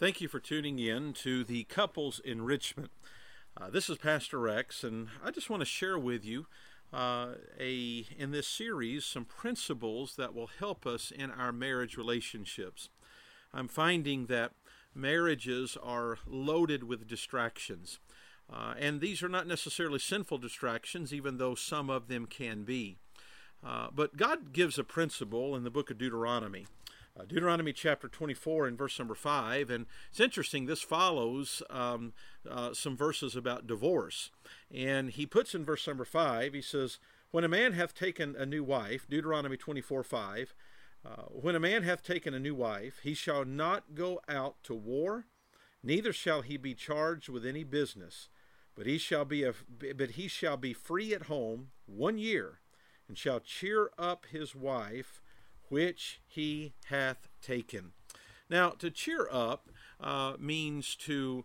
Thank you for tuning in to the Couples Enrichment. This is Pastor Rex, and I just want to share with you in this series some principles that will help us in our marriage relationships. I'm finding that marriages are loaded with distractions, and these are not necessarily sinful distractions, even though some of them can be. But God gives a principle in the book of Deuteronomy. Deuteronomy chapter 24 and verse number 5, and it's interesting, this follows some verses about divorce, and he puts in verse number 5, he says, when a man hath taken a new wife, Deuteronomy 24:5, when a man hath taken a new wife, he shall not go out to war, neither shall he be charged with any business, but he shall be free at home 1 year, and shall cheer up his wife which he hath taken. Now, to cheer up means to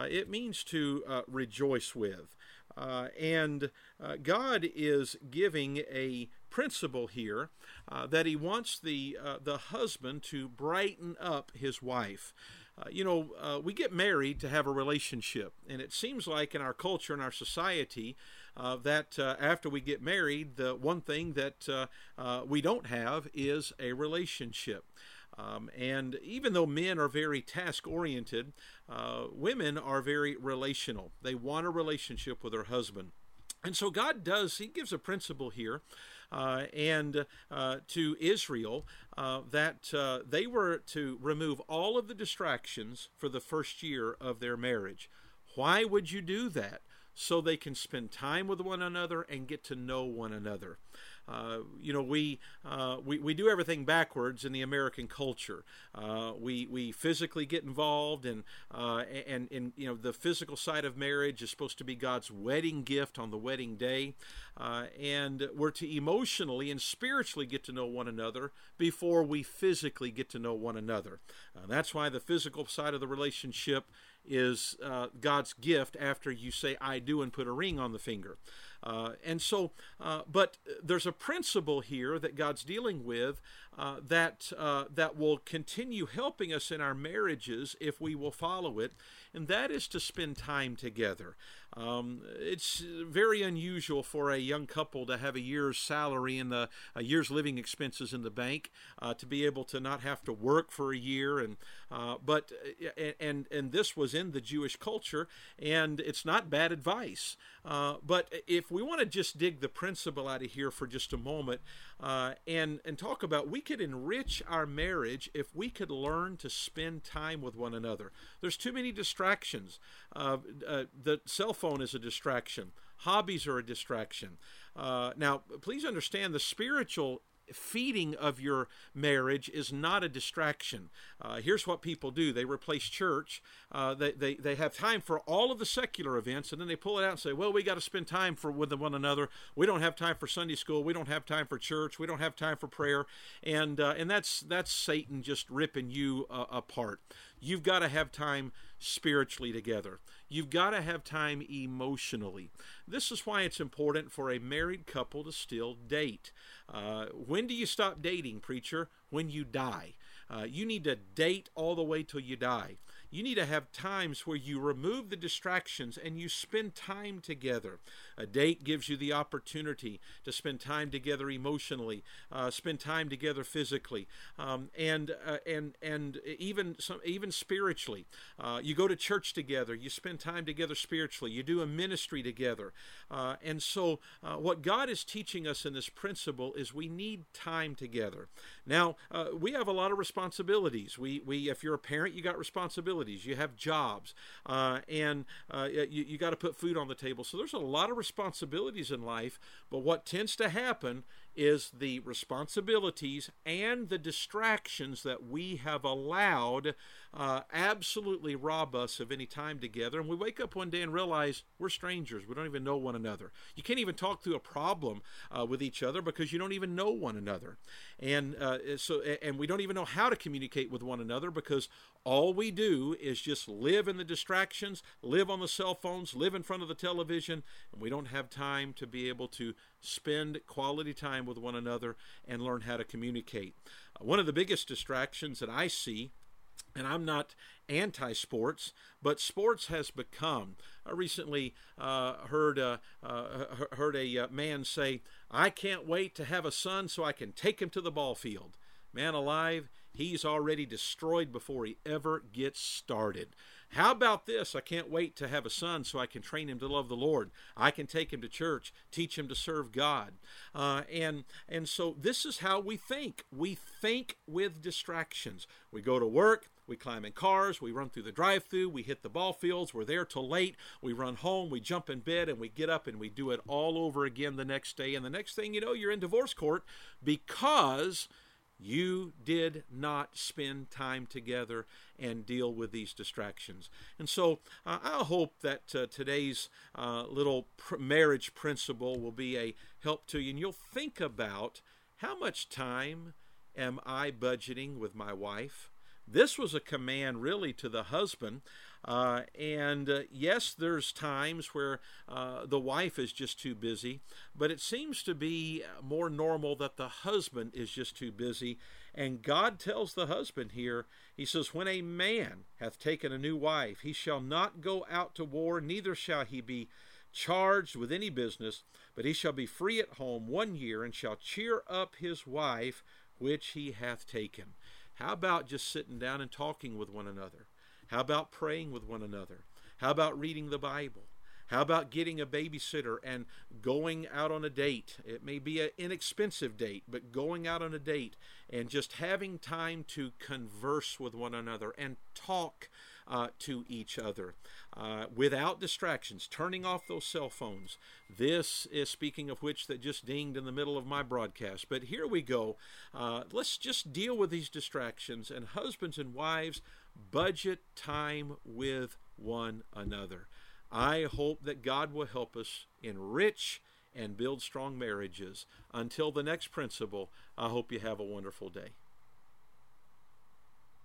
rejoice with, and God is giving a principle here that He wants the husband to brighten up his wife. We get married to have a relationship, and it seems like in our culture, in our society, that after we get married, the one thing that we don't have is a relationship. And even though men are very task-oriented, women are very relational. They want a relationship with their husband. And so He gives a principle here to Israel that they were to remove all of the distractions for the first year of their marriage. Why would you do that? So they can spend time with one another and get to know one another. We do everything backwards in the American culture. We physically get involved, and the physical side of marriage is supposed to be God's wedding gift on the wedding day, and we're to emotionally and spiritually get to know one another before we physically get to know one another. That's why the physical side of the relationship is God's gift after you say I do and put a ring on the finger. But there's a principle here that God's dealing with that will continue helping us in our marriages if we will follow it, and that is to spend time together. It's very unusual for a young couple to have a year's salary and a year's living expenses in the bank, to be able to not have to work for a year, and this was in the Jewish culture, and it's not bad advice. But if we want to just dig the principle out of here for just a moment, and talk about, we could enrich our marriage if we could learn to spend time with one another. There's too many distractions. The cell phone is a distraction. Hobbies are a distraction. Now, please understand, the spiritual feeding of your marriage is not a distraction. Here's what people do. They replace church. They have time for all of the secular events, and then they pull it out and say, well, we got to spend time with one another. We don't have time for Sunday school. We don't have time for church. We don't have time for prayer. And that's Satan just ripping you apart. You've got to have time spiritually together. You've got to have time emotionally. This is why it's important for a married couple to still date. When do you stop dating, preacher? When you die. You need to date all the way till you die. You need to have times where you remove the distractions and you spend time together. A date gives you the opportunity to spend time together emotionally, spend time together physically, and even spiritually. You go to church together. You spend time together spiritually. You do a ministry together. And so what God is teaching us in this principle is we need time together. Now, we have a lot of responsibilities. If you're a parent, you got responsibilities. You have jobs, and you got to put food on the table. So there's a lot of responsibilities in life, but what tends to happen is the responsibilities and the distractions that we have allowed absolutely rob us of any time together. And we wake up one day and realize we're strangers. We don't even know one another. You can't even talk through a problem with each other because you don't even know one another. And we don't even know how to communicate with one another because all we do is just live in the distractions, live on the cell phones, live in front of the television, and we don't have time to be able to spend quality time with one another and learn how to communicate. One of the biggest distractions that I see And I'm not anti-sports, but sports has become. I recently heard a man say, "I can't wait to have a son so I can take him to the ball field." Man alive, he's already destroyed before he ever gets started. How about this? I can't wait to have a son so I can train him to love the Lord. I can take him to church, teach him to serve God. And so this is how we think. We think with distractions. We go to work, we climb in cars, we run through the drive-thru, we hit the ball fields, we're there till late, we run home, we jump in bed, and we get up and we do it all over again the next day. And the next thing you know, you're in divorce court because you did not spend time together and deal with these distractions. And so I hope that today's little marriage principle will be a help to you. And you'll think about, how much time am I budgeting with my wife? This was a command really to the husband. Yes, there's times where the wife is just too busy, but it seems to be more normal that the husband is just too busy. And God tells the husband here, he says, "When a man hath taken a new wife, he shall not go out to war, neither shall he be charged with any business, but he shall be free at home 1 year, and shall cheer up his wife which he hath taken." How about just sitting down and talking with one another? How about praying with one another? How about reading the Bible? How about getting a babysitter and going out on a date? It may be an inexpensive date, but going out on a date and just having time to converse with one another and talk to each other without distractions, turning off those cell phones. This is, speaking of which, that just dinged in the middle of my broadcast. But here we go. Let's just deal with these distractions, and husbands and wives, budget time with one another. I hope that God will help us enrich and build strong marriages. Until the next principle, I hope you have a wonderful day.